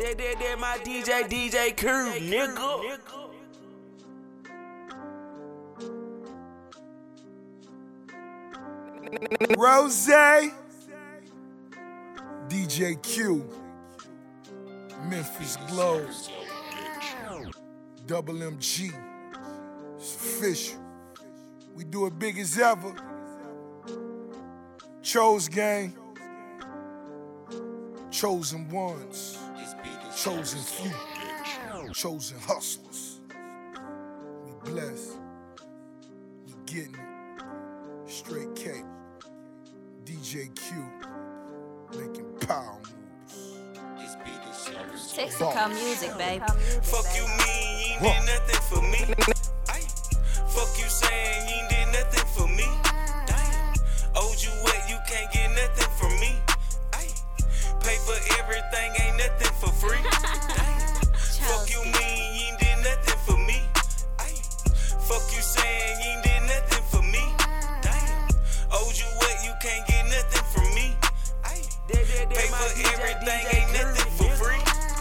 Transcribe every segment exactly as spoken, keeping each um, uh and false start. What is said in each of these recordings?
That, that, that my D J, D J Crew, nigga. Rose, D J Q, Memphis Glow, Double M G, it's official. We do it big as ever. Chose gang, chosen ones, chosen few, chosen hustlers. We blessed, we getting it. Straight K, D J Q, making power moves. Texaco music, baby. Fuck you mean you ain't did nothing for me. Ay. Fuck you saying you ain't did nothing for me. Damn. Owed you what, you can't get nothing from me. Ay. Pay for everything, ain't nothing for free. Damn. Fuck you mean you ain't did nothing for me. Ay. Fuck you saying you ain't did nothing for me. Damn. Owed you what, you can't get nothing from me. Ay. Pay for everything, ain't nothing for free.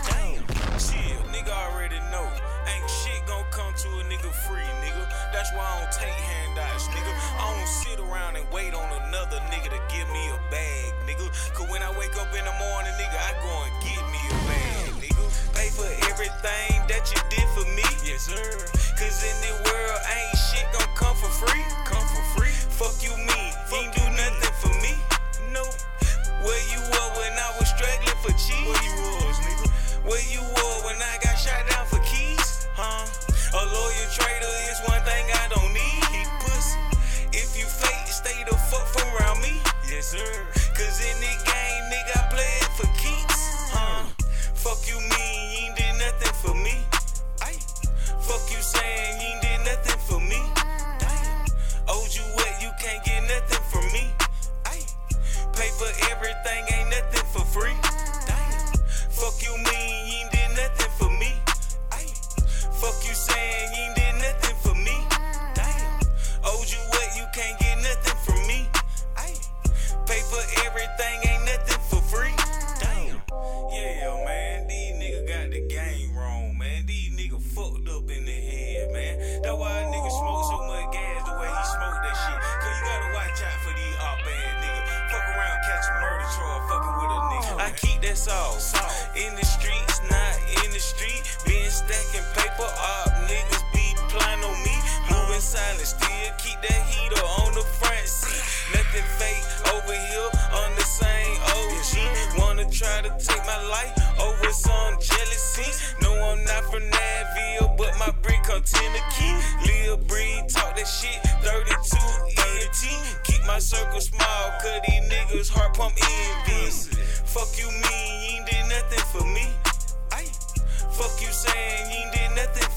Shit, nigga already know. Ain't shit gon' come to a nigga free, nigga. That's why I don't take handouts, nigga. I don't sit around and wait on another nigga to give me a bag, nigga. Cause when I wake up in the morning, nigga, I go and get me a bag, nigga. Pay for everything that you did for me, yes sir. Cause in this world, ain't shit gon' come for free. Come for free. Fuck you mean, you ain't do nothing for me. No. Where you were when I was struggling for cheese? Where you was, nigga? Where you were when I got shot down for keys? Huh? A loyal trader is one thing I don't need. He pussy. If you fake, stay the fuck from around me. Yes, sir. Cause in this game, nigga, I play it for keeps. Huh? Fuck you mean you ain't did nothing for me. Ay. Fuck you saying you ain't did nothing for me. Damn. Owed you what, you can't get nothing from me. Ay. Pay for everything, ain't nothing for free. Damn. Fuck you mean you ain't did nothing for me. Ay. Fuck you saying you ain't did nothing for me. Damn. Owed you what, you can't get nothing from me. Ay. Pay for everything, ain't nothing for free. Damn. Yeah, man, these niggas got the game wrong, man. These niggas fucked up in the head, man. That's why a nigga smoke so much gas the way he smoke that shit. Cause you gotta watch out for these op bad niggas. Fuck around, catch a murder charge, fucking with a nigga. I keep that sauce in the streets, not in the street. Been stacking paper, op niggas be plotting on me. Moving silent, still keep that heater on the front seat. Nothing fake over here on the same O G. Wanna try to take my life over some jealousy. No, I'm not from Nashville, but my brick come Tennessee. Lil Breed talk that shit, thirty-two E N T. Keep my circle small, cause these niggas heart pump envy. Fuck you mean you ain't did nothing for me. Ay. Fuck you saying you ain't did nothing